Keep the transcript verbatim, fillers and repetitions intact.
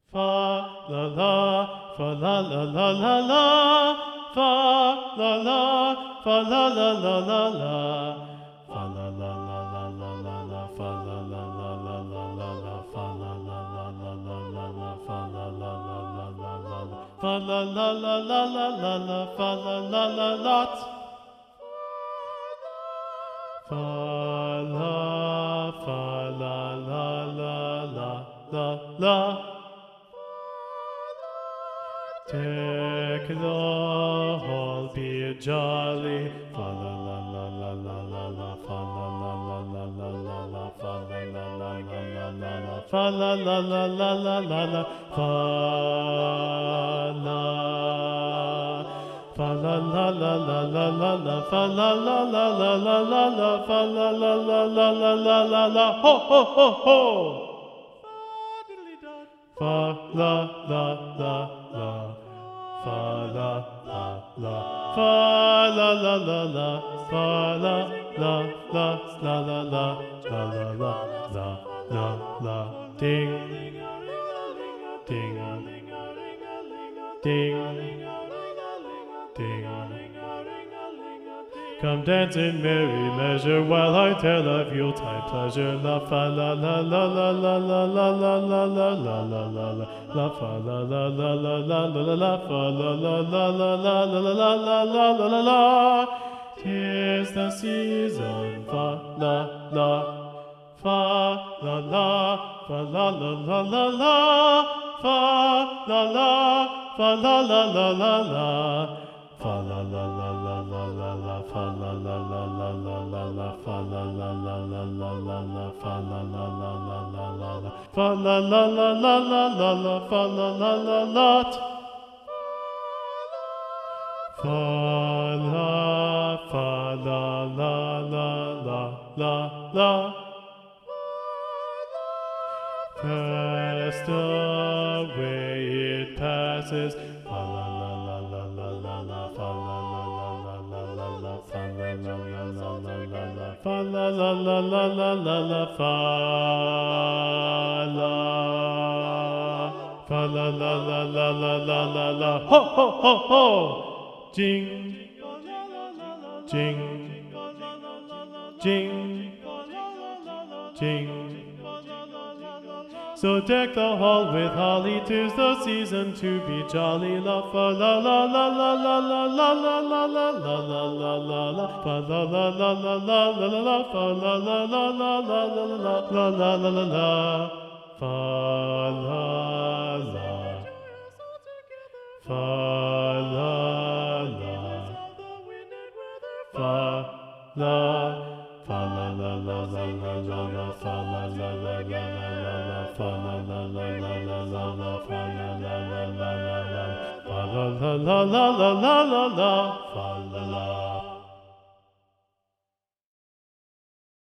fa la la, fa la la la la la, fa la la, fa la la la la la, fa la la la la la la la, fa la la la la la la la, fa la la la la la la la, fa la la la la la la la, fa la la la la la la la, fa la la la lot. Fa la fa la la la la la la. Take the hall, be jolly. Fa la la la la la la la. Fa la la la la la la la. Fa la la la la la la la. Fa la la la la la la la. Fa la. Fa la la la la la la la. Fa la la la la la la la. Fa la la la la la la la la. Ho ho ho ho. Fa la la la la. Fa la la la. Fa la la la la. Fa la la la la la la la la la la la. Ding ding ding ding. Come dance in merry measure while I tell of Yuletide pleasure. La fa la la la la la la la la la la la la la la. La fa la la la la la la la la fa la la la la la la la la la la la la la. 'Tis the season. Fa la la. Fa la la. Fa la la la la la. Fa la la. Fa la la la la la. Fa la la la la la la la. Fa la la la la la la la. Fa la la la la la la la. Fa la la la la la la la. Fa la la la la la la la. Fa la la la lot. Fa la fa la la la la la la. Fast away it passes. Fa la la la la la la la. Fa la la la la la la la. Fa la la la la la la la. Fa la la la la la la la. Fa la. Fa la la la la la la la la. Ho ho ho ho. Jing jing jing jing. So deck the hall with holly, 'tis the season to be jolly. La fa la la la la la la la la la la la la la la la. Fa la la la la la la la la. Fa la la la la la la la la la la la la. Fa la la. Fa la la. Fa la. Fa la la la la la la la. Fa la la la la la la la. Fa la la la la la la la. Fa la la la la la la. Fa la la la la la la la. Fa la la.